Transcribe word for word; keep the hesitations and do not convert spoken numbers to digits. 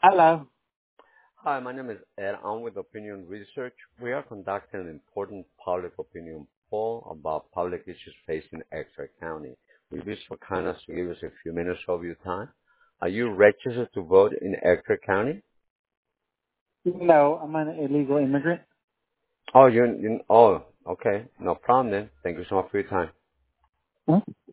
Hello. Hi, my name is Ed. I'm with Opinion Research. We are conducting an important public opinion poll about public issues facing Exeter County. We wish for kindness to give us a few minutes of your time. Are you registered to vote in Exeter County? No, I'm an illegal immigrant. Oh, you're, you oh, okay. No problem then. Thank you so much for your time. Hmm?